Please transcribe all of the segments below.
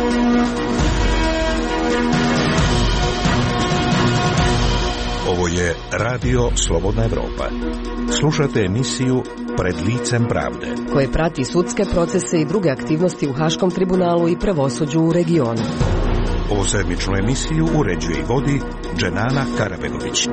Ovo je Radio Slobodna Evropa. Slušate emisiju Pred licem pravde, koje prati sudske procese i druge aktivnosti u Haškom tribunalu i pravosuđu u regionu. Ovu sedmičnu emisiju uređuje i vodi Dženana Karabegović.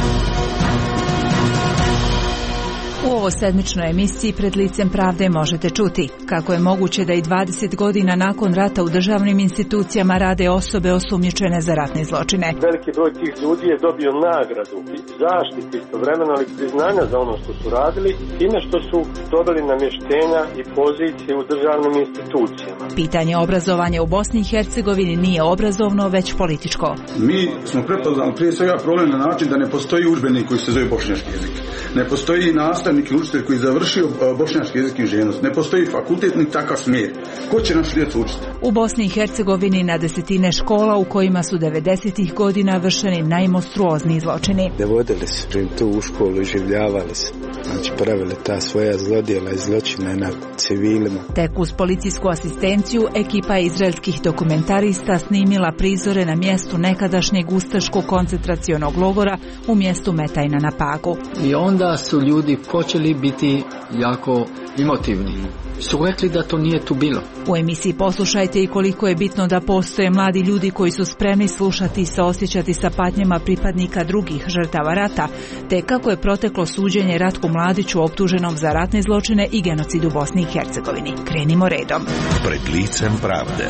U ovoj sedmičnoj emisiji Pred licem pravde možete čuti kako je moguće da i 20 godina nakon rata u državnim institucijama rade osobe osumnjičene za ratne zločine. Veliki broj tih ljudi je dobio nagradu i zaštitu istovremeno, ali priznanja za ono što su radili, time što su dobili namještenja i pozicije u državnim institucijama. Pitanje obrazovanja u Bosni i Hercegovini nije obrazovno, već političko. Mi smo prepoznali prije svega problem na način da ne postoji udžbenik koji se zove bošnjački jezik. Ne postoji nastavnik i učitelj koji je završio bošnjački jezik i književnost. Ne postoji fakultet ni takav smjer. Ko će našu djecu učiti? U Bosni i Hercegovini na desetine škola u kojima su 90-ih godina vršeni najmonstruozniji zločini. Dovodili su tu u školu i življavali se. Znači pravili ta svoja zlodjela i zločine na civilima. Tek uz policijsku asistenciju ekipa izraelskih dokumentarista snimila prizore na mjestu nekadašnjeg ustaškog koncentracionog logora u mjestu Metajna na Pagu. I onda su ljudi počeli biti jako emotivni. Su rekli da to nije tu bilo. U emisiji poslušajte i koliko je bitno da postoje mladi ljudi koji su spremni slušati i saosjećati sa patnjama pripadnika drugih žrtava rata, te kako je proteklo suđenje Ratku Mladiću optuženom za ratne zločine i genocid u Bosni i Hercegovini. Krenimo redom. Pred licem pravde.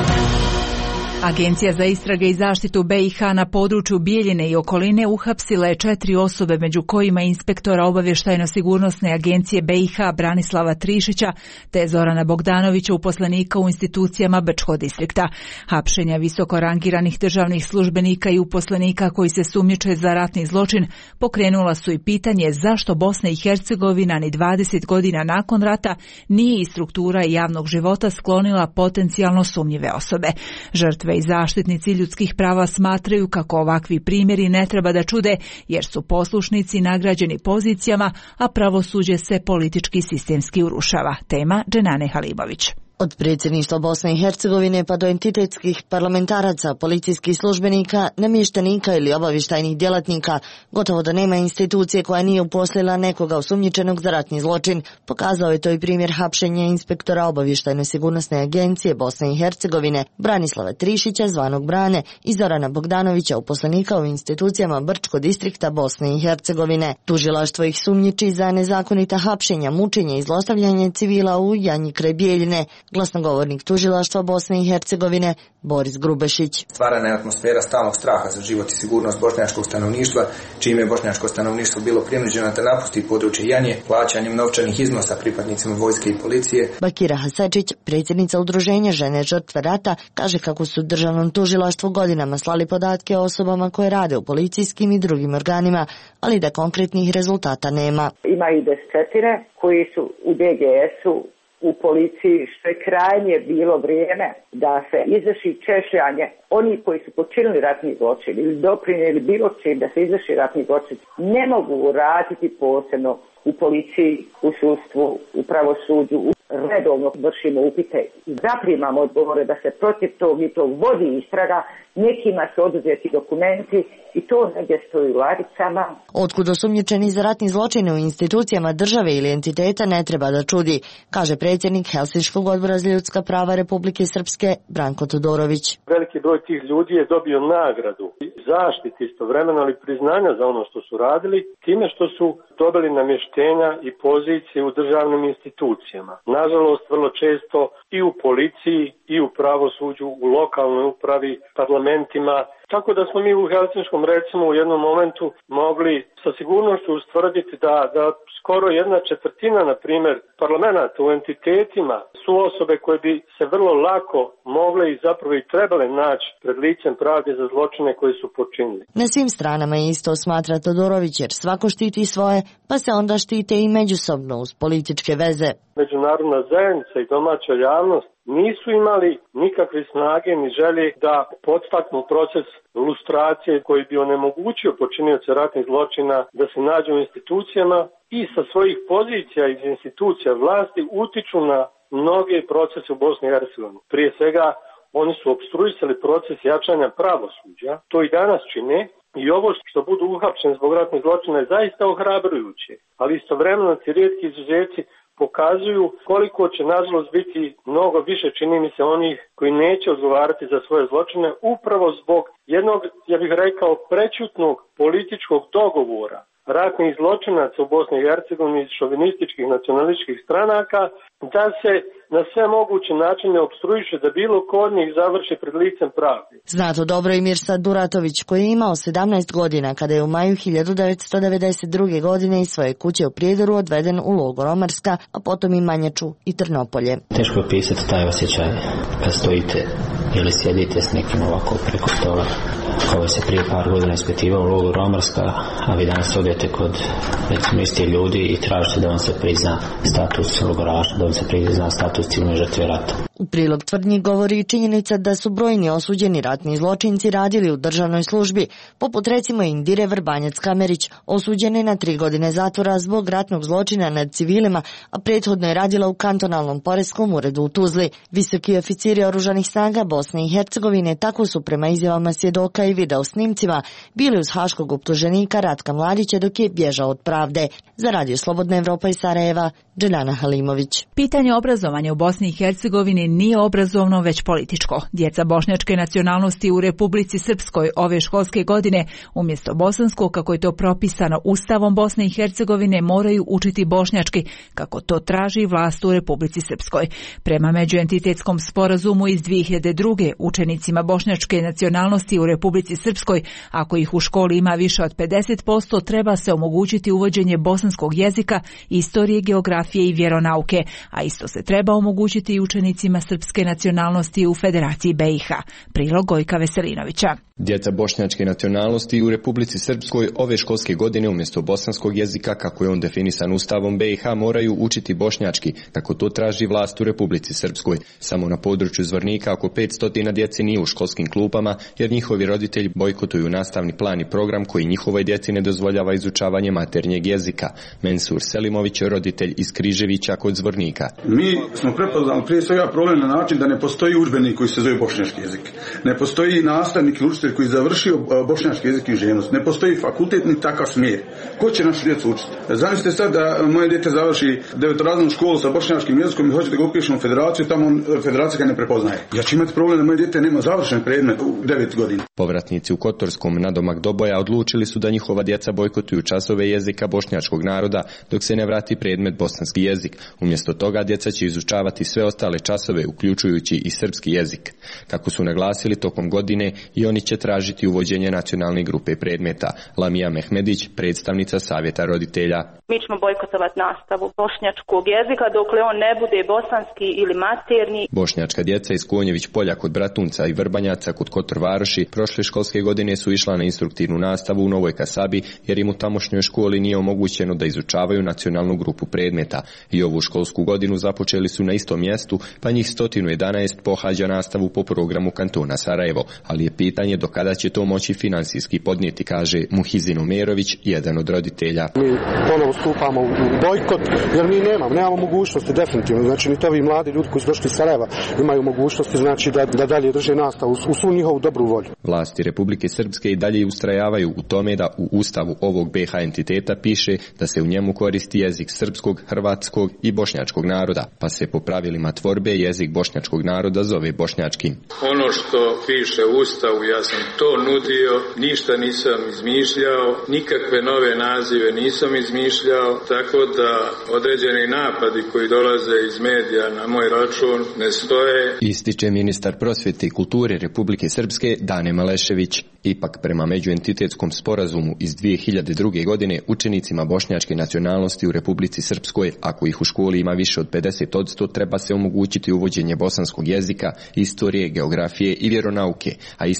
Agencija za istrage i zaštitu BiH na području Bijeljine i okoline uhapsila je 4 osobe, među kojima inspektora obavještajno-sigurnosne agencije BiH Branislava Trišića te Zorana Bogdanovića, uposlenika u institucijama Brčkog distrikta. Hapšenja visoko rangiranih državnih službenika i uposlenika koji se sumnjiče za ratni zločin pokrenula su i pitanje zašto Bosna i Hercegovina ni 20 godina nakon rata nije iz struktura javnog života sklonila potencijalno sumnjive osobe. Žrtve i zaštitnici ljudskih prava smatraju kako ovakvi primjeri ne treba da čude, jer su poslušnici nagrađeni pozicijama, a pravosuđe se politički sistemski urušava. Tema Dženane Halibović. Od predsjedništva Bosne i Hercegovine pa do entitetskih parlamentaraca, policijskih službenika, namještenika ili obavještajnih djelatnika, gotovo da nema institucije koja nije uposlila nekoga osumnjičenog za ratni zločin. Pokazao je to i primjer hapšenja inspektora obavještajno-sigurnosne agencije Bosne i Hercegovine Branislava Trišića, zvanog Brane, i Zorana Bogdanovića, uposlenika u institucijama Brčkog distrikta Bosne i Hercegovine. Tužilaštvo ih sumnjiči za nezakonita hapšenja, mučenje i zlostavljanje civila u Janji kraj Bijeljine. Glasnogovornik tužilaštva Bosne i Hercegovine Boris Grubešić. Stvarana je atmosfera stalnog straha za život i sigurnost bošnjačkog stanovništva, čime je bošnjačko stanovništvo bilo prinuđeno da napusti područje Janje plaćanjem novčanih iznosa pripadnicima vojske i policije. Bakira Hasečić, predsjednica udruženja Žene žrtve rata, kaže kako su državnom tužilaštvu godinama slali podatke o osobama koje rade u policijskim i drugim organima, ali da konkretnih rezultata nema. Ima i desetine koji su u DGS-u, u policiji, što je krajnje bilo vrijeme da se izvrši češljanje oni koji su počinili ratni zločin ili doprinijeli bilo čim da se izvrši ratni zločin, ne mogu raditi posebno u policiji, u sudstvu, u pravosuđu. Redovno vršimo upite i zaprimamo odgovore da se protiv tog i to vodi istraga, nekima su oduzeti dokumenti i to negdje stoji u ladicama. Otkud osumnjičeni za ratni zločine u institucijama države ili entiteta ne treba da čudi, kaže predsjednik Helsinškog odbora za ljudska prava Republike Srpske Branko Todorović. Veliki broj tih ljudi je dobio nagradu i zaštitu istovremeno, ali priznanja za ono što su radili, time što su dobili namještenja i pozicije u državnim institucijama. Nažalost, vrlo često i u policiji, i u pravosuđu, u lokalnoj upravi, parlamentima. Tako da smo mi u Helsinškom, recimo, u jednom momentu mogli sa sigurnošću ustvrditi da skoro 1/4, na primjer, parlamenata u entitetima su osobe koje bi se vrlo lako mogle i zapravo i trebale naći pred licem pravde za zločine koje su počinili. Na svim stranama je isto, smatra Todorović, jer svako štiti svoje, pa se onda štite i međusobno uz političke veze. Međunarodna zajednica i domaća javnost nisu imali nikakve snage ni želje da podstaknu proces lustracije koji bi onemogućio počinioce ratnih zločina da se nađu u institucijama i sa svojih pozicija iz institucija vlasti utiču na mnoge procese u Bosni i Hercegovini. Prije svega oni su opstruisali proces jačanja pravosuđa, to i danas čine. I ovo što budu uhapšeni zbog ratnih zločina je zaista ohrabrujuće, ali istovremeno ti rijetki izuzeci pokazuju koliko će nažalost biti mnogo više, čini mi se, onih koji neće odgovarati za svoje zločine upravo zbog jednog, ja bih rekao, prečutnog političkog dogovora ratnih zločinaca u Bosni i Hercegovini iz šovinističkih nacionalističkih stranaka da se na sve moguće načine opstruiše da bilo ko od njih završi pred licem pravde. Zna to dobro i Mirsad Duratović, koji je imao 17 godina kada je u maju 1992. godine iz svoje kuće u Prijedoru odveden u logor Omarska, a potom i Manjaču i Trnopolje. Teško je opisati taj osjećaj kad stojite ili sjedite s nekim ovako preko stola. Kao se prije par godina ispitivao u logoru Omarska, a vi danas odete kod recimo isti ljudi i tražite da vam se prizna status logoraša, da vam se prizna status civilne žrtve rata. U prilog tvrdnji govori i činjenica da su brojni osuđeni ratni zločinci radili u državnoj službi, poput recimo Indire Vrbanjac-Kamerić, osuđene na 3 godine zatvora zbog ratnog zločina nad civilima, a prethodno je radila u kantonalnom poreskom uredu u Tuzli. Visoki oficiri oružanih snaga Bosne i Hercegovine tako su prema izjavama svjedoka i video snimcima bili uz haškog optuženika Ratka Mladića dok je bježao od pravde. Za Radio Slobodna Evropa iz Sarajeva, Dželana Halimović. Pitanje obrazovanja u Bosni i Hercegovini nije obrazovno, već političko. Djeca bošnjačke nacionalnosti u Republici Srpskoj ove školske godine umjesto bosanskog, kako je to propisano Ustavom Bosne i Hercegovine, moraju učiti bošnjački, kako to traži vlast u Republici Srpskoj. Prema međuentitetskom sporazumu iz 2002. učenicima bošnjačke nacionalnosti u Republici Srpskoj, ako ih u školi ima više od 50%, treba se omogućiti uvođenje bosanskog jezika, istorije, geografije i vjeronauke, a isto se treba omogućiti i učenicima srpske nacionalnosti u Federaciji BiH. Prilog Gojka Veselinovića. Djeca bošnjačke nacionalnosti u Republici Srpskoj ove školske godine umjesto bosanskog jezika, kako je on definisan Ustavom BiH, moraju učiti bošnjački, kako to traži vlast u Republici Srpskoj. Samo na području Zvornika oko 500 djece nije u školskim klupama, jer njihovi roditelji bojkotuju nastavni plan i program koji njihovoj djeci ne dozvoljava izučavanje maternjeg jezika. Mensur Selimović, roditelj iz Križevića kod Zvornika. Mi smo prepoznali prije svega problem na način da ne postoji udžbenik koji se zove bošnjački jezik. Ne postoji nastavnik ili učitelj koji je završio bošnjački jezik i književnost. Ne postoji fakultet ni takav smjer. Ko će našu djecu učiti? Zamislite sad da moje dijete završi 9-razrednu školu sa bošnjačkim jezikom i hoće da ga upišemo u federaciju, tamo federacija ga ne prepoznaje. Ja ću imati problem da moje dijete nema završen predmet u 9 godina. Povratnici u Kotorskom nadomak Doboja odlučili su da njihova djeca bojkotuju časove jezika bošnjačkog naroda dok se ne vrati predmet bosanski jezik. Umjesto toga djeca će izučavati sve ostale časove, uključujući i srpski jezik. Kako su naglasili, tokom godine i oni će tražiti uvođenje nacionalne grupe predmeta. Lamija Mehmedić, predstavnica Savjeta roditelja. Mi ćemo bojkotovati nastavu bošnjačkog jezika dokle on ne bude bosanski ili materni. Bošnjačka djeca iz Konjević polja kod Bratunca i Vrbanjaca kod Kotor Varoši prošle školske godine su išla na instruktivnu nastavu u Novoj Kasabi, jer im u tamošnjoj školi nije omogućeno da izučavaju nacionalnu grupu predmeta. I ovu školsku godinu započeli su na istom mjestu, pa njih 111 pohađa nastavu po programu kantona Sarajevo, ali je pitanje do kada će to moći finansijski podnijeti, kaže Muhizin Umerović, jedan od roditelja. Mi ponovo stupamo u bojkot, jer mi nemamo mogućnosti definitivno, znači ni ovi mladi ljudi koji su došli iz Sarajeva imaju mogućnosti, znači da dalje drže nastavu u svu njihovu dobru volju. Vlasti Republike Srpske i dalje ustrajavaju u tome da u ustavu ovog BiH entiteta piše da se u njemu koristi jezik srpskog, hrvatskog i bošnjačkog naroda, pa se po pravilima tvorbe jezik bošnjačkog naroda zove bošnjačkim. Ono što piše u ustavu, ja sam to nudio, ništa nisam izmišljao, nikakve nove nazive nisam izmišljao, tako da određeni napadi koji dolaze iz medija na moj račun ne stoje. Ističe ministar prosvjete i kulture Republike Srpske Dane Malešević. Ipak prema međuentitetskom sporazumu iz 2002. godine učenicima bošnjačke nacionalnosti u Republici Srpskoj, ako ih u školi ima više od 50%, treba se omogućiti uvođenje bosanskog jezika, istorije, geografije i vjeronauke, a isto se treba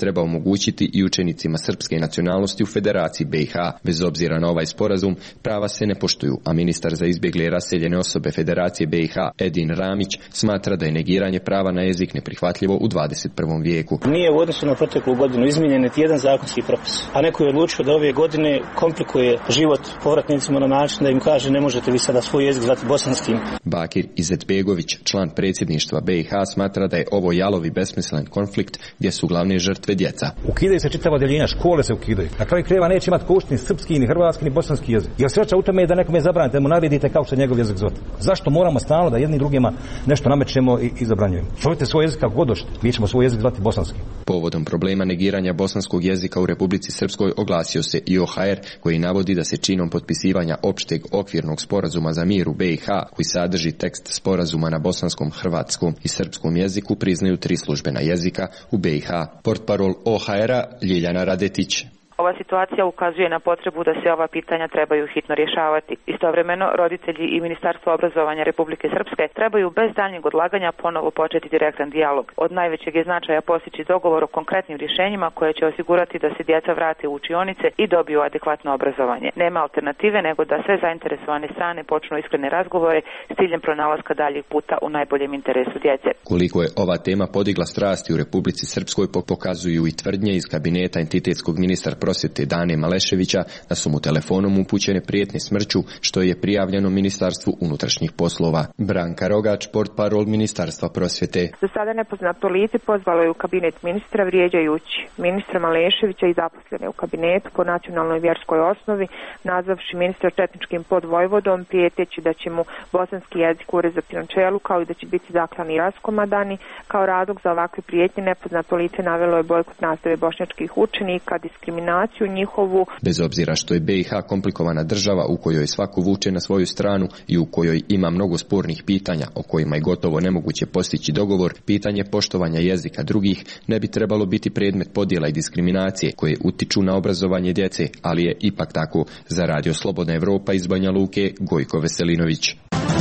treba omogućiti i učenicima srpske nacionalnosti u Federaciji BiH. Bez obzira na ovaj sporazum, prava se ne poštuju, a ministar za izbjegle i raseljene osobe Federacije BiH Edin Ramić smatra da je negiranje prava na jezik neprihvatljivo u 21. vijeku. Nije u odnosu na proteklu godinu izmijenjen niti jedan zakonski propis, a neko je odlučio da ove godine komplikuje život povratnicima na način da im kaže ne možete vi sada svoj jezik zvati bosanskim. Bakir Izetbegović, član predsjedništva BiH, smatra da je ovo jalov i besmislen konflikt gdje su glavne žrtve djeca. Ukidaju se čitava odjeljenja, škole se ukidaju. Na kraju krajeva neće imati koučiti ni srpski, ni hrvatski, ni bosanski jezik. Jer sreća u tome je da nekome zabranite, da mu naredite kao što njegov jezik zvati. Zašto moramo stalno da jedni drugima nešto namećemo i zabranjujemo? Zovite svoj jezik kako god hoćete. Mi ćemo svoj jezik zvati bosanski. Povodom problema negiranja bosanskog jezika u Republici Srpskoj oglasio se i OHR, koji navodi da se činom potpisivanja opšteg okvirnog sporazuma za mir u BiH, koji sadrži tekst sporazuma na bosanskom, hrvatskom i srpskom jeziku, priznaju 3 službena jezika u BiH. Portparol OHR-a Ljiljana Radetić. Ova situacija ukazuje na potrebu da se ova pitanja trebaju hitno rješavati. Istovremeno, roditelji i Ministarstvo obrazovanja Republike Srpske trebaju bez daljnjeg odlaganja ponovo početi direktan dijalog. Od najvećeg je značaja postići dogovor o konkretnim rješenjima koje će osigurati da se djeca vrate u učionice i dobiju adekvatno obrazovanje. Nema alternative nego da sve zainteresovane strane počnu iskrene razgovore s ciljem pronalaska daljih puta u najboljem interesu djece. Koliko je ova tema podigla strasti u Republici Srpskoj pokazuju i tvrdnje iz kabineta entitetskog ministra prosvjete Dane Maleševića da su mu telefonom upućene prijetnje smrću, što je prijavljeno Ministarstvu unutrašnjih poslova. Branka Rogač, portparol Ministarstva prosvjete. Za sada nepoznato lice pozvalo je u kabinet ministra vrijeđajući ministra Maleševića i zaposlene u kabinetu po nacionalnoj i vjerskoj osnovi, nazvavši ministra četničkim podvojvodom, prijeteći da će mu bosanski jezik urezati na čelu, kao i da će biti zaklani i raskomadani. Kao razlog za ovakve prijetnje nepoznato lice navelo je bojkot nastave bošnjačkih učenika, diskriminaciju njihovu. Bez obzira što je BiH komplikovana država u kojoj svako vuče na svoju stranu i u kojoj ima mnogo spornih pitanja o kojima je gotovo nemoguće postići dogovor, pitanje poštovanja jezika drugih ne bi trebalo biti predmet podjela i diskriminacije koje utiču na obrazovanje djece, ali je ipak tako. Za Radio Slobodna Evropa iz Banja Luke, Gojko Veselinović.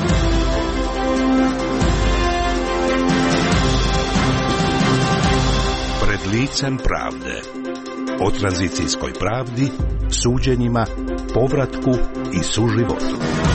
Pred licem pravde. O tranzicijskoj pravdi, suđenjima, povratku i suživotu.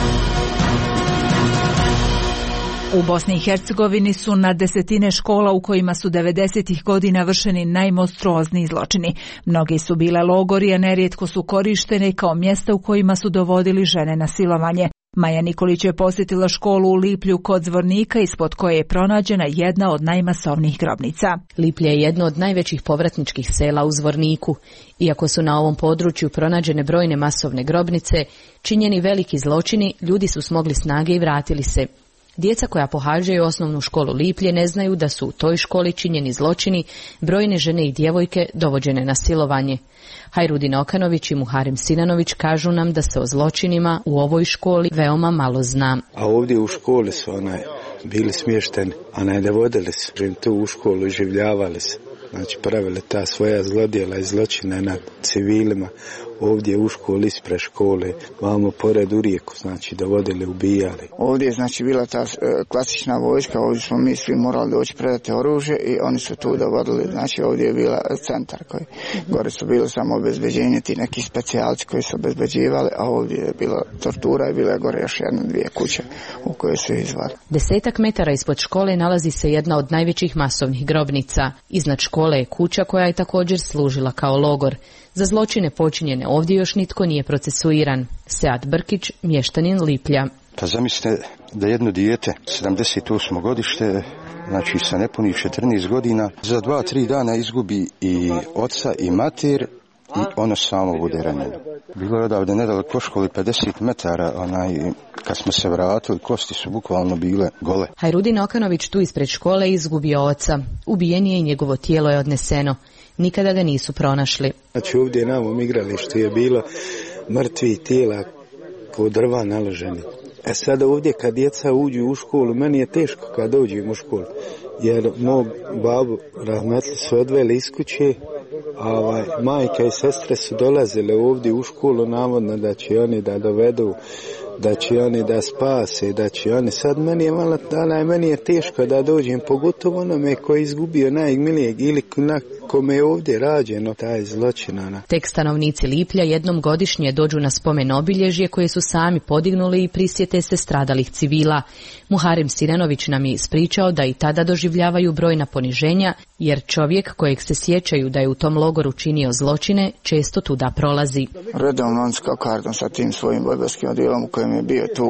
U Bosni i Hercegovini su na desetine škola u kojima su 90-ih godina vršeni najmonstruozniji zločini. Mnogi su bile logori, a nerijetko su korištene kao mjesta u kojima su dovodili žene na silovanje. Maja Nikolić je posjetila školu u Liplju kod Zvornika, ispod koje je pronađena jedna od najmasovnijih grobnica. Liplja je jedno od najvećih povratničkih sela u Zvorniku. Iako su na ovom području pronađene brojne masovne grobnice, činjeni veliki zločini, ljudi su smogli snage i vratili se. Djeca koja pohađaju osnovnu školu Liplje ne znaju da su u toj školi činjeni zločini, brojne žene i djevojke dovođene na silovanje. Hajrudin Okanović i Muharem Sinanović kažu nam da se o zločinima u ovoj školi veoma malo zna. A ovdje u školi su bili smješteni, dovodili su tu u školu, življavali se. Znači pravili ta svoja zlodjela i zločine nad civilima. Ovdje u školi, ispred škole, vamo pored u rijeku, znači dovodili, ubijali. Ovdje je znači bila ta klasična vojska, ovdje smo mi svi morali doći predati oružje i oni su tu dovodili, znači ovdje je bila centar koji, gore su bili samo obezbeđenje, ti neki specijalci koji su obezbeđivali, a ovdje je bila tortura i bila je gore još 1-2 kuće u koje su izvali. 10 metara ispod škole nalazi se jedna od najvećih masovnih grobnica. Iznad škole je kuća koja je također služila kao logor. Za zločine počinjene ovdje još nitko nije procesuiran. Sead Brkić, mještanin Liplja. Pa zamislite da jedno dijete, 78. godište, znači sa nepunih 14 godina, za 2-3 dana izgubi i oca i mater i ono samo bude ranjeno. Bilo je odavde nedaleko školi 50 metara, kad smo se vratili, kosti su bukvalno bile gole. Hajrudin Okanović tu ispred škole izgubio oca. Ubijen je i njegovo tijelo je odneseno. Nikada ga nisu pronašli. Znači ovdje na ovom igralištu je bilo mrtvi tijela ko drva naloženi. Sada ovdje kad djeca uđu u školu, meni je teško kad dođem u školu. Jer mog babu rahmetli su odveli iz kuće, a majka i sestre su dolazile ovdje u školu navodno da će oni da dovedu, da će oni da spase, da će oni. Sad meni je teško da dođem, pogotovo onome koji je izgubio najmilijeg ili kome je ovdje rađeno taj zločin. Tek stanovnici Liplja jednom godišnje dođu na spomen obilježje koje su sami podignuli i prisjete se stradalih civila. Muharem Sirenović nam je ispričao da i tada doživljavaju brojna poniženja, jer čovjek kojeg se sjećaju da je u tom logoru činio zločine često tuda prolazi. Redovno on skao kartom sa tim svojim borberskim odjelom u kojem je bio tu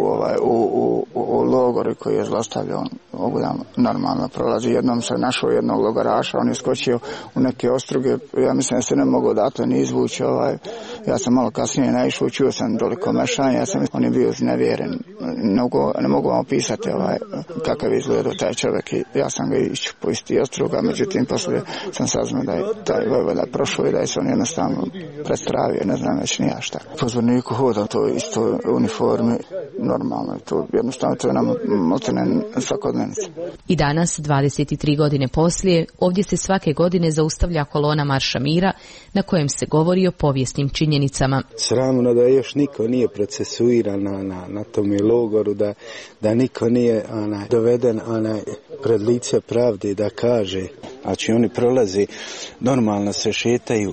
u logoru koji je zlostavljao, normalno prolazi. Jednom se našao jednog logoraša, on je skočio u neke ostruge, ja mislim da se ne mogu odatle ni izvući. Ja sam malo kasnije naišao, čuo sam toliko mešanja, on je bio znevjeren. Ne mogu vam opisati kakav je izgledao taj čovjek i ja sam ga iščupo iz tih ostruga, međutim poslije sam saznao da je taj vojvoda prošao i da je se on jednostavno prestravio, ne znam već ni ja šta. Po zvorniku hoda to isto uniforme, normalno, to jednostavno to je nam maltene svakodnevnica. I danas, 23 godine poslije, ovdje se svake godine zaustavlja kolona Marša mira na kojem se govori o povijesnim činjenicama. Sramno da još niko nije procesuiran na tome logoru, da niko nije doveden pred lice pravde da kaže. Znači oni prolazi, normalno se šetaju.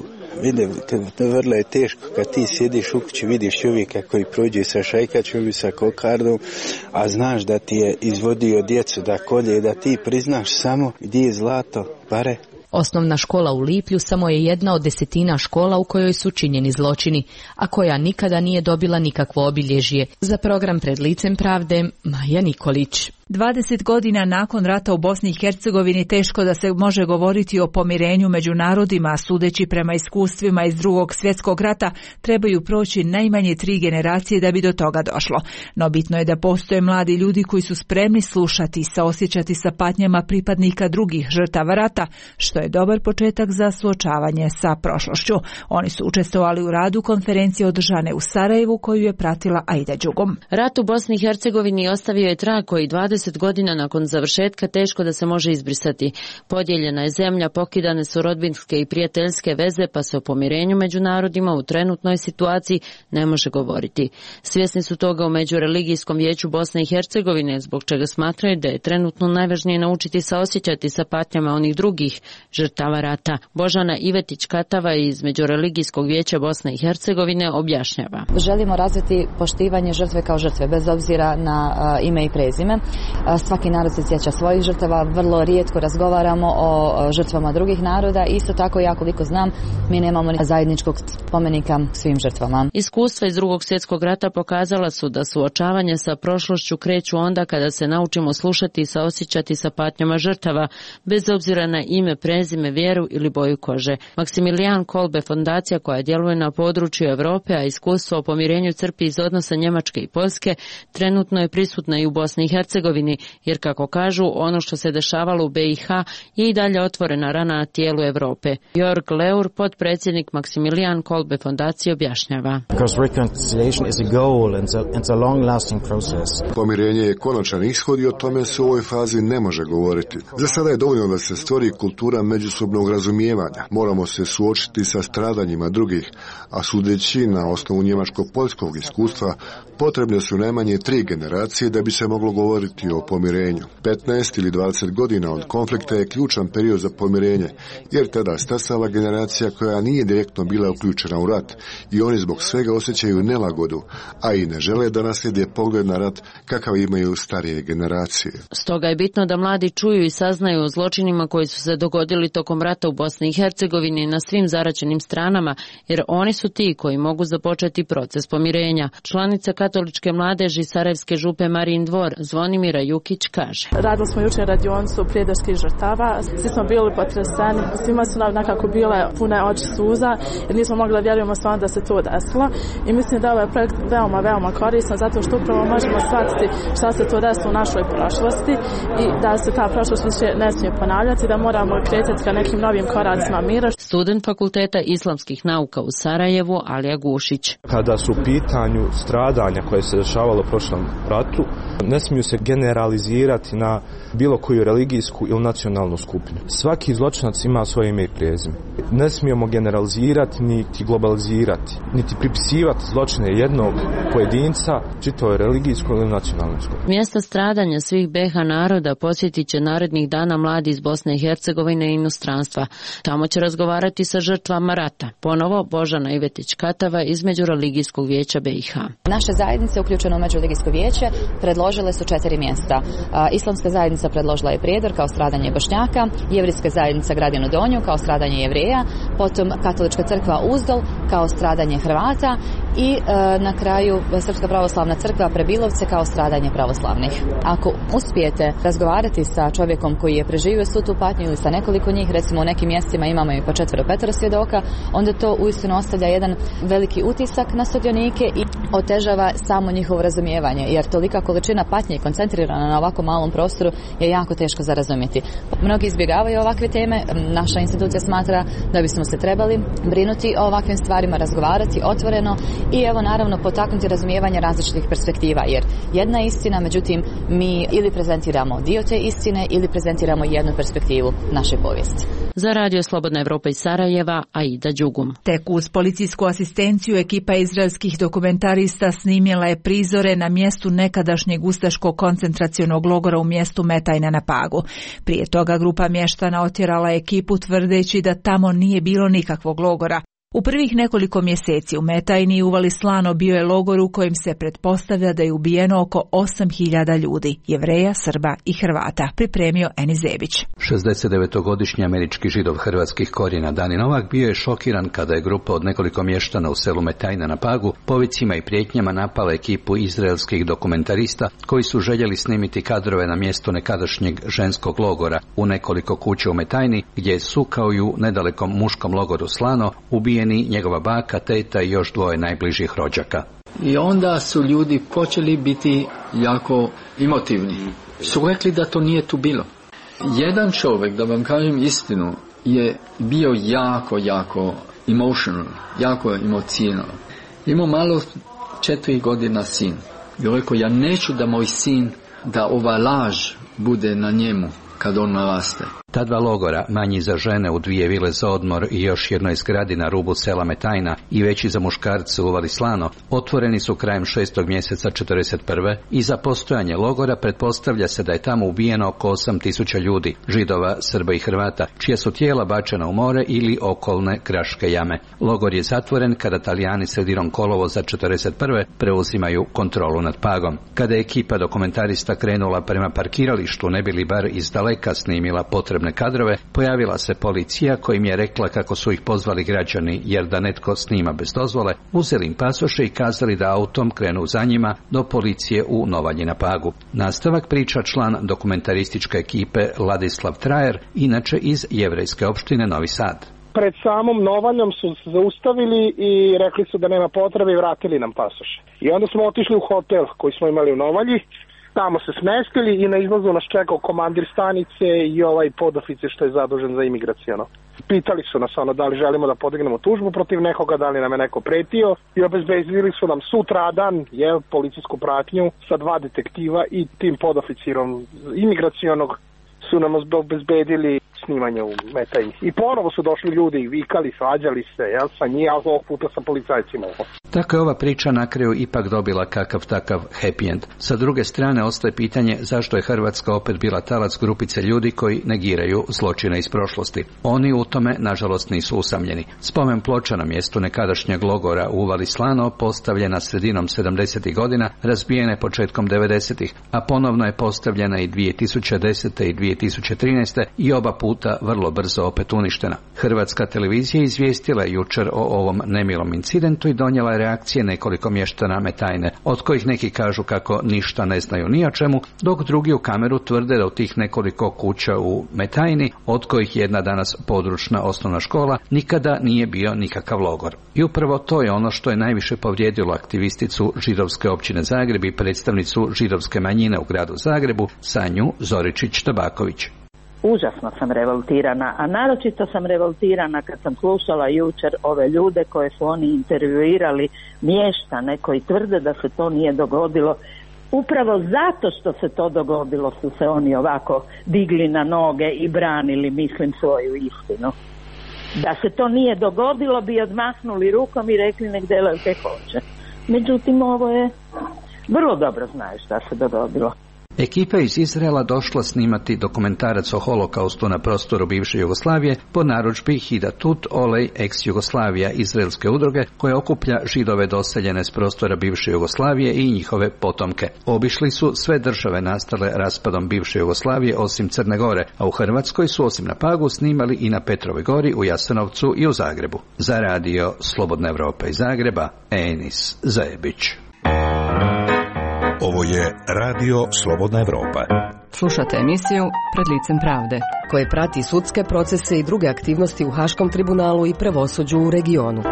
Vrlo je teško kad ti sjediš u kući, vidiš čovjeka koji prođe sa šajkačom i sa kokardom, a znaš da ti je izvodio djecu da kolje, da ti priznaš samo gdje je zlato, pare. Osnovna škola u Liplju samo je jedna od 10 škola u kojoj su činjeni zločini, a koja nikada nije dobila nikakvo obilježje. Za program Pred licem pravde, Maja Nikolić. 20 godina nakon rata u Bosni i Hercegovini teško da se može govoriti o pomirenju među narodima, a sudeći prema iskustvima iz Drugog svjetskog rata trebaju proći najmanje 3 generacije da bi do toga došlo. No bitno je da postoje mladi ljudi koji su spremni slušati i saosjećati sa patnjama pripadnika drugih žrtava rata, što je dobar početak za suočavanje sa prošlošću. Oni su učestvovali u radu konferencije održane u Sarajevu koju je pratila Aida Đugom. Rat u Bosni i Hercegovini ostavio je trag koji 20 godina nakon završetka teško da se može izbrisati. Podijeljena je zemlja, pokidane su rodbinske i prijateljske veze, pa se o pomirenju među narodima u trenutnoj situaciji ne može govoriti. Svjesni su toga u Međureligijskom vijeću Bosne i Hercegovine, zbog čega smatraju da je trenutno najvažnije naučiti saosjećati sa patnjama onih drugih žrtava rata. Božana Ivetić-Katava iz Međureligijskog vijeća Bosne i Hercegovine objašnjava. Želimo razviti poštivanje žrtve kao žrtve, bez obzira na ime i prezime. Svaki narod se sjeća svojih žrtava, vrlo rijetko razgovaramo o žrtvama drugih naroda. Isto tako, ja koliko znam, mi nemamo zajedničkog spomenika svim žrtvama. Iskustva iz Drugog svjetskog rata pokazala su da suočavanje sa prošlošću kreću onda kada se naučimo slušati i saosjećati sa patnjama žrtava, bez obzira na ime, prezime, vjeru ili boju kože. Maksimilijan Kolbe, fondacija koja djeluje na području Europe, a iskustvo o pomirenju crpi iz odnosa Njemačke i Poljske, trenutno je prisutna i u Bosni i Hercegovini, jer kako kažu, ono što se dešavalo u BiH je i dalje otvorena rana na tijelu Europe. Jörg Leur, potpredsjednik Maksimilijan Kolbe fondacije, objašnjava. Pomirenje je konačan ishod i o tome se u ovoj fazi ne može govoriti. Za sada je dovoljno da se stvori kultura međusobnog razumijevanja. Moramo se suočiti sa stradanjima drugih, a sudeći na osnovu njemačko-poljskog iskustva, potrebne su najmanje 3 generacije da bi se moglo govoriti o pomirenju. 15 ili 20 godina od konflikta je ključan period za pomirenje, jer tada stasala generacija koja nije direktno bila uključena u rat i oni zbog svega osjećaju nelagodu, a i ne žele da naslijede pogled na rat kakav imaju starije generacije. Stoga je bitno da mladi čuju i saznaju o zločinima koji su se dogodili tokom rata u Bosni i Hercegovini na svim zaraćenim stranama, jer oni su ti koji mogu započeti proces pomirenja. Članica katoličke mladeži Sarajevske župe Marin Dvor, Zvonimira Jukić, kaže. Radili smo jučer radionicu prijateljskih žrtava, svi smo bili potreseni, svima su nam nekako bile pune oči suza, jer nismo mogli da vjerujemo stvarno da se to desilo. I mislim da je ovaj projekt veoma koristan, zato što upravo možemo shvatiti šta se to desilo u našoj prošlosti i da se ta prošlost više ne smije ponavljati, da moramo kretati ka nekim novim koracima mira. Student Fakulteta islamskih nauka u Sarajevu, Alija Gušić. Kada su u pitanju stradanja koje se dešavalo u prošlom ratu, Ne smiju se generalizirati na bilo koju religijsku ili nacionalnu skupinu. Svaki zločinac ima svoje ime i prezime. Ne smijemo generalizirati niti globalizirati, niti pripisivati zločine jednog pojedinca, čitavoj religijskoj ili nacionalnoj skupini. Mjesta stradanja svih BiH naroda posjetit će narednih dana mladi iz Bosne i Hercegovine i inostranstva. Tamo će razgovarati sa žrtvama rata. Ponovo Božana Ivetić-Katava iz Međureligijskog vijeća BiH. Naše zajednice uključene u Međureligijsko vijeće predložile su 4 mjesta. Islamska zajednica predložila je Prijedor kao stradanje Bošnjaka, Jevrijska zajednica Gradinu Donju kao stradanje Jevreja, potom Katolička crkva Uzdol kao stradanje Hrvata i na kraju Srpska pravoslavna crkva Prebilovce kao stradanje pravoslavnih. Ako uspijete razgovarati sa čovjekom koji je preživio svu tu patnju ili sa nekoliko njih, recimo u nekim mjestima imamo i po 4-5 svjedoka, onda to uistinu ostavlja jedan veliki utisak na sudionike i otežava samo njihovo razumijevanje, jer tolika količina patnje koncentrirana na ovako malom prostoru je jako teško za razumjeti. Mnogi izbjegavaju ovakve teme, naša institucija smatra da bismo se trebali brinuti o ovakvim stvarima, razgovarati otvoreno i evo naravno potaknuti razumijevanje različitih perspektiva, jer jedna je istina, međutim mi ili prezentiramo dio te istine ili prezentiramo jednu perspektivu naše povijesti. Za Radio Slobodna Evropa iz Sarajeva, Aida Đugum. Tek uz policijsku asistenciju ekipa izraelskih dokumentarista snimila je prizore na mjestu nekadašnjeg ustaškog koncentracionog logora u mjestu Metajna na Pagu. Prije toga grupa mještana otjerala ekipu tvrdeći da tamo nije bilo nikakvog logora. U prvih nekoliko mjeseci u Metajni i Uvali Slano bio je logor u kojem se pretpostavlja da je ubijeno oko 8.000 ljudi, Jevreja, Srba i Hrvata, pripremio Eni Zebić. 69-godišnji američki Židov hrvatskih korijena Dani Novak bio je šokiran kada je grupa od nekoliko mještana u selu Metajna na Pagu povicima i prijetnjama napala ekipu izraelskih dokumentarista koji su željeli snimiti kadrove na mjestu nekadašnjeg ženskog logora u nekoliko kuća u Metajni, gdje su, kao i u nedalekom muškom logoru Slano, ubijeni njegova baka, teta i još 2 najbližih rođaka. I onda su ljudi počeli biti jako emotivni. Su rekli da to nije tu bilo. Jedan čovjek, da vam kažem istinu, je bio jako emotional, jako emocionalan. Imao malo 4 godina sin. I rekao, ja neću da moj sin, da ova laž bude na njemu kad on naraste. Ta 2 logora, manji za žene u 2 vile za odmor i još jednoj zgradi na rubu sela Metajna i veći za muškarce u Uvali Slano, otvoreni su krajem 6. mjeseca 1941. i za postojanje logora pretpostavlja se da je tamo ubijeno oko 8.000 ljudi, Židova, Srba i Hrvata, čija su tijela bačena u more ili okolne kraške jame. Logor je zatvoren kada Talijani sredinom kolovoza 1941. preuzimaju kontrolu nad Pagom. Kada je ekipa dokumentarista krenula prema parkiralištu, ne bi li bar izdaleka snimila potrebne kadrove, pojavila se policija kojim je rekla kako su ih pozvali građani jer da netko snima bez dozvole, uzeli im pasoše i kazali da autom krenu za njima do policije u Novalji na Pagu. Nastavak priča član dokumentarističke ekipe Ladislav Trajer, inače iz jevrejske opštine Novi Sad. Pred samom Novaljom su se zaustavili i rekli su da nema potrebe i vratili nam pasoše. I onda smo otišli u hotel koji smo imali u Novalji. Tamo se smestili i na izlazu nas čekao komandir stanice i ovaj podoficer što je zadužen za imigracijono. Pitali su nas da li želimo da podignemo tužbu protiv nekoga, da li nam je neko pretio i obezbedili su nam sutradan policijsku pratnju sa 2 detektiva i tim podoficirom imigracijonog su nam obezbedili snimanje u Metajni. I ponovo su došli ljudi i vikali, svađali se, sa njih, a ovog puta sa policajcima. Tako je ova priča na kraju ipak dobila kakav takav happy end. Sa druge strane ostaje pitanje zašto je Hrvatska opet bila talac grupice ljudi koji negiraju zločine iz prošlosti. Oni u tome, nažalost, nisu usamljeni. Spomen ploča na mjestu nekadašnjeg logora u Uvali Slano postavljena sredinom 70. godina, razbijene početkom 90. a ponovno je postavljena i 2010. i 2013. i oba puta vrlo brzo opet uništena. Hrvatska televizija izvijestila jučer o ovom nemilom incidentu i donijela reakcije nekoliko mještana Metajne, od kojih neki kažu kako ništa ne znaju ni o čemu, dok drugi u kameru tvrde da u tih nekoliko kuća u Metajni, od kojih jedna danas područna osnovna škola, nikada nije bio nikakav logor. I upravo to je ono što je najviše povrijedilo aktivisticu židovske općine Zagreb i predstavnicu židovske manjine u gradu Zagrebu, Sanju Zoričić-Tabaković. Užasno sam revoltirana, a naročito sam revoltirana kad sam slušala jučer ove ljude koje su oni intervjuirali, mještane koji tvrde da se to nije dogodilo. Upravo zato što se to dogodilo su se oni ovako digli na noge i branili, mislim, svoju istinu. Da se to nije dogodilo bi odmahnuli rukom i rekli nek delaju kaj hoće. Međutim, ovo je vrlo dobro znaju šta se dogodilo. Ekipa iz Izraela došla snimati dokumentarac o holokaustu na prostoru bivše Jugoslavije po narudžbi Hidatut Olej ex Jugoslavija, izraelske udruge koja okuplja Židove doseljene s prostora bivše Jugoslavije i njihove potomke. Obišli su sve države nastale raspadom bivše Jugoslavije osim Crne Gore, a u Hrvatskoj su osim na Pagu snimali i na Petrovoj Gori, u Jasenovcu i u Zagrebu. Za radio Slobodna Evropa iz Zagreba, Enis Zajebić. Ovo je Radio Slobodna Evropa. Slušate emisiju Pred licem pravde, koje prati sudske procese i druge aktivnosti u Haškom tribunalu i pravosuđu u regionu.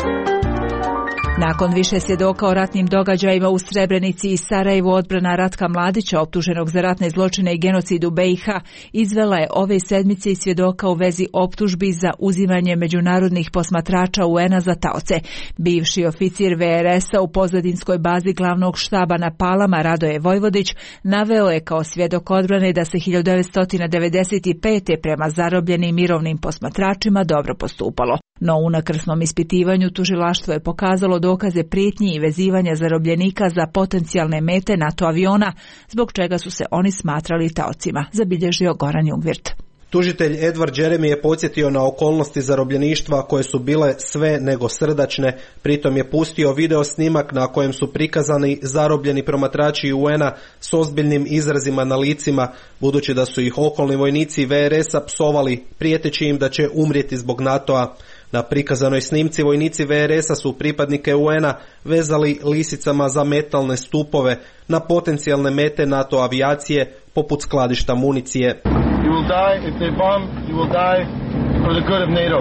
Nakon više svjedoka o ratnim događajima u Srebrenici i Sarajevu, odbrana Ratka Mladića, optuženog za ratne zločine i genocid u BiH, izvela je ove sedmice i svjedoka u vezi optužbi za uzimanje međunarodnih posmatrača UN-a za taoce. Bivši oficir VRS-a u pozadinskoj bazi glavnog štaba na Palama, Radoje Vojvodić, naveo je kao svjedok odbrane da se 1995. prema zarobljenim mirovnim posmatračima dobro postupalo. No u unakrsnom ispitivanju tužilaštvo je pokazalo dokaze prijetnji i vezivanja zarobljenika za potencijalne mete NATO aviona, zbog čega su se oni smatrali taocima, zabilježio Goran Jungwirth. Tužitelj Edward Jeremy je podsjetio na okolnosti zarobljeništva koje su bile sve nego srdačne, pritom je pustio video snimak na kojem su prikazani zarobljeni promatrači UN-a s ozbiljnim izrazima na licima, budući da su ih okolni vojnici VRS-a psovali, prijeteći im da će umrijeti zbog NATO-a. Na prikazanoj snimci vojnici VRS-a su pripadnike UN-a vezali lisicama za metalne stupove na potencijalne mete NATO avijacije poput skladišta municije. You will die if they bomb, you will die for the good of NATO.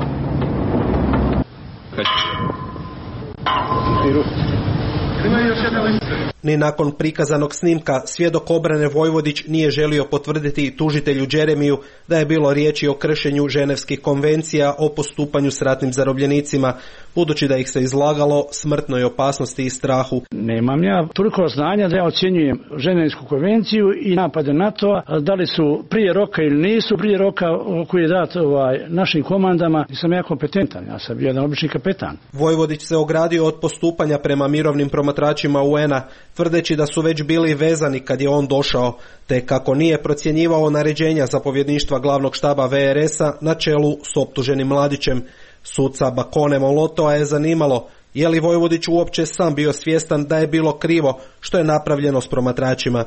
Ni nakon prikazanog snimka svjedok obrane Vojvodić nije želio potvrditi tužitelju Jeremiju da je bilo riječi o kršenju ženevskih konvencija o postupanju s ratnim zarobljenicima, budući da ih se izlagalo smrtnoj opasnosti i strahu. Nemam ja toliko znanja da ja ocjenjujem Ženevsku konvenciju i napade NATO-a, da li su prije roka ili nisu prije roka koji je dat našim komandama. Nisam ja kompetentan, ja sam jedan obični kapetan. Vojvodić se ogradio od postupanja prema mirovnim promatračima UN-a, tvrdeći da su već bili vezani kad je on došao, te kako nije procjenjivao naređenja zapovjedništva glavnog štaba VRS-a na čelu s optuženim Mladićem. Suca Bakone Molotoa je zanimalo je li Vojvodić uopće sam bio svjestan da je bilo krivo što je napravljeno s promatračima.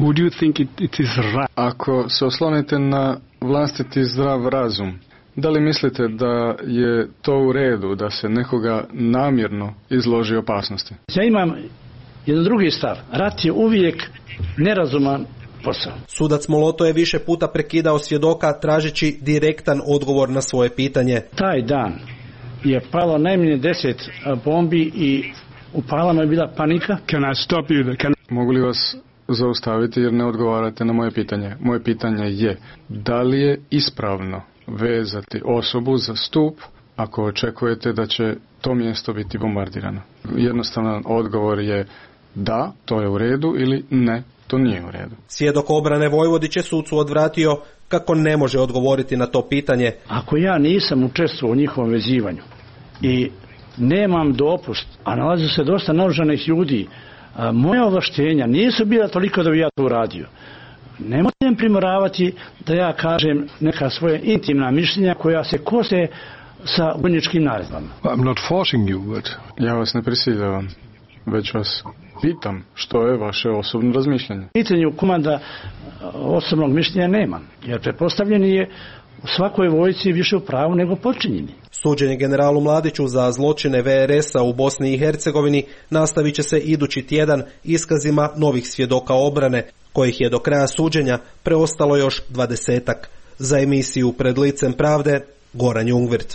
Ako se oslonite na vlastiti zdrav razum, da li mislite da je to u redu da se nekoga namjerno izloži opasnosti? Ja imam jedan drugi stav. Rat je uvijek nerazuman posao. Sudac Moloto je više puta prekidao svjedoka tražeći direktan odgovor na svoje pitanje. Taj dan je palo najmanje 10 bombi i u Palama je bila panika. Mogu li vas zaustaviti jer ne odgovarate na moje pitanje? Moje pitanje je da li je ispravno vezati osobu za stup ako očekujete da će to mjesto biti bombardirano? Jednostavan odgovor je da, to je u redu, ili ne, to nije u redu. Svjedok obrane Vojvodić je sucu odvratio kako ne može odgovoriti na to pitanje. Ako ja nisam učestvovao u njihovom vezivanju i nemam dopust, a nalazi se dosta naoružanih ljudi, moja ovlaštenja nisu bila toliko da bi ja to uradio. Ne možem primoravati da ja kažem neka svoje intimna mišljenja koja se kose sa vojničkim naredbama. Ja vas ne prisiljavam, već vas pitam što je vaše osobno razmišljanje. Pitanju komanda osobnog mišljenja nemam, jer pretpostavljeni je u svakoj vojsci više u pravu nego počinjeni. Suđenje generalu Mladiću za zločine VRS-a u Bosni i Hercegovini nastavit će se idući tjedan iskazima novih svjedoka obrane, kojih je do kraja suđenja preostalo još 20-ak. Za emisiju Pred licem pravde, Goran Jungwirth.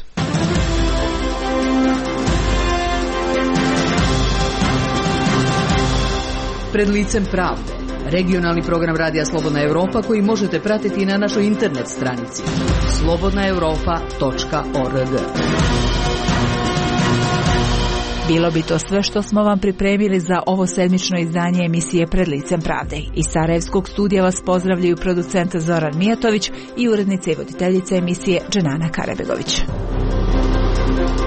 Pred licem pravde, regionalni program Radija Slobodna Evropa koji možete pratiti na našoj internet stranici slobodnaevropa.org. Bilo bi to sve što smo vam pripremili za ovo sedmično izdanje emisije Pred licem pravde. Iz Sarajevskog studija vas pozdravljaju producent Zoran Mijatović i urednica i voditeljica emisije Dženana Karabegović.